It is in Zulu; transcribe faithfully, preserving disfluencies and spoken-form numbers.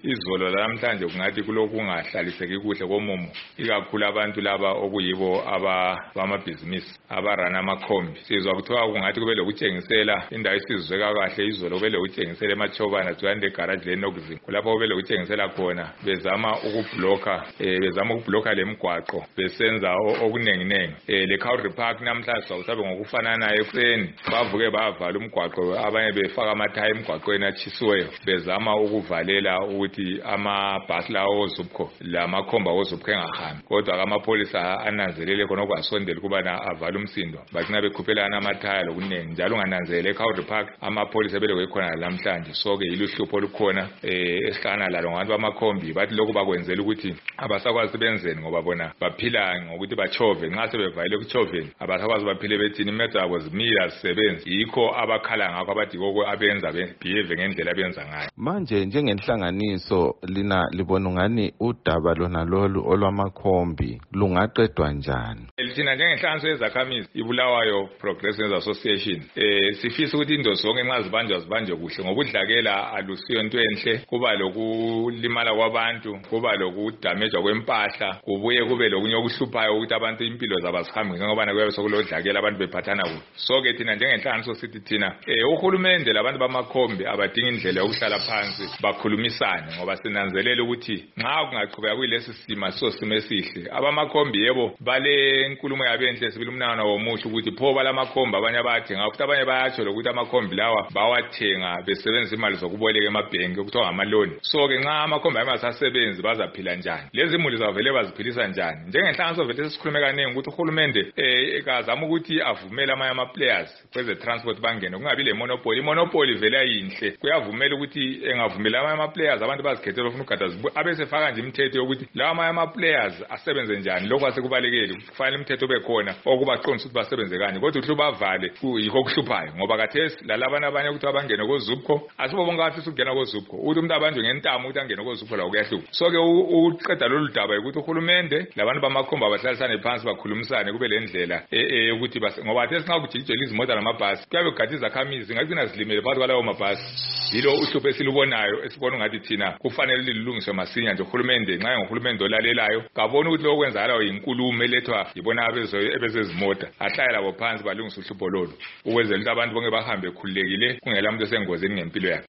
izolo lamhlanje kungathi kulokhu kungahlaliseki kuhle komumo ikakhulu abantu laba okuyibo abamabhizinisi abarana amakhombi. Sizwa kuthiwa kungathi kube lokutshengisela indawo esizweka kahle izolo kube lokutshengisela eMachobana duzane legarage leNokzim kulapho kube lokutshengisela khona bezama ukubloka eh bezama ukubloka lemigwaqo besenza okunenginengi. Eh le Cowrie Park namhlanje sawusabe ngokufanana ekuseni bavuke bavala umgwaqo abanye befaka amathaya emgwaqweni achisiweyo bezama ukuvalela ukuthi amabhasi lawo ozubkho lamakhomba ozubkho engahambi kodwa amapolisa ananzelele khona okwasondela kubana avala umsindo bathina bekhuphelana amathaya lokunengi njalo ungananzelele eCowrie Park amapolisa beleke khona namhlanje so ke iluhlupho olukhona eh esihlana lalo ngabantu bamakhombi bathi lokhu bakwenzela ukuthi abasakwazi benzeni ngoba bona baphila ngokuthi bachove nxa sebevayile ukuchoveni abasakwazi baphile bethini imedo yabo zimila zisebenzi yikho abakhala ngakho abathi koko abenza behave ngendlela abenza ngayo. Manje njengenhlanganiso lina libona ngani udaba lona lolu olwamakhombi lungaqedwa njani? Thina njengenhlanganiso yezakhamizi iBulawayo Progressive Association eh sifisa ukuthi into zonke nxa zibanjwa zibanjwe kuhle ngoba udlakela alusiyo into enhle kuba lokulimala kwabantu kuba lokudamage kwempahla kubuye kube lokunye okuhluphayo ukuthi abantu impilo zabo zihambe ngoba kuyabe sokulodlakela abantu bephathana kuhle. So ke thina njengenhlanganiso sithi thina eh uhulumende labantu bamakhombi abadinga indlela yokuhlala phansi bakhulumisane ngoba sinanzelela ukuthi nxa kungaqhubeka kuyilesi sima so simo esihle abamakhombi yebo bale nkulumo yabenhle sibili umnana womusho ukuthi pho balamakhombi abanye bayathenga futhi abanye bayatsho lokuthi amakhombi lawa bawathenga besebenzisa imali zokuboleka emabhenki okuthiwa ngamaloni. So ke nxa amakhombi ayemasasebenzi bazaphila njani lezi imuli zavele baziphilisa njani? Njengenhlanganiso vele sikhulume kaningi ukuthi uhulumende eh ekazama ukuthi avumele amanye ama players kweze transport bangene kungabi le monopoly monopoly vele ayinhle kuyavumela ukuthi engavumela amanye ama players abantu bazikhethela ufuna ugada abesefaka nje imithetho yokuthi lawa amanye ama players asebenze njani lokho asekubalekeli kufanele imithetho bekhona okubaqondisa ukuthi basebenze kanje kodwa uthi bavale kuyikho kuhluphayo ngoba kathesi lalabana abanye ukuthi abangene koZubkho asibo bonke abafisa ukungena koZubkho uthi umuntu abanjwe ngentamo ukuthi angene koZubkho la kuyahluka. So ke uqeda lolu daba ukuthi uhulumende labantu bamakhomba abahlalisane phansi bakhulumisane kube le ndlela eh ukuthi ngoba kathesi nxa kujijela izimota namabhasi kuyabe kugadiza khamizi ngakugcina zilimele phakathi kwalawo mabhasi yilo uhlupho esilubonayo esibona ngathi thina kufanele lilungiswe masinya nje uhulumende nxa ngohulumende olalelayo kabona ukuthi lokho kwenzakalayo yinkulumo elethwa yibona abezo ebezezimota ahlaya labo phansi balungisa uhlupho lolu ukwenzela ukuthi abantu bonke bahambe khululekile kungela umuntu esengozini ngempilo yakhe.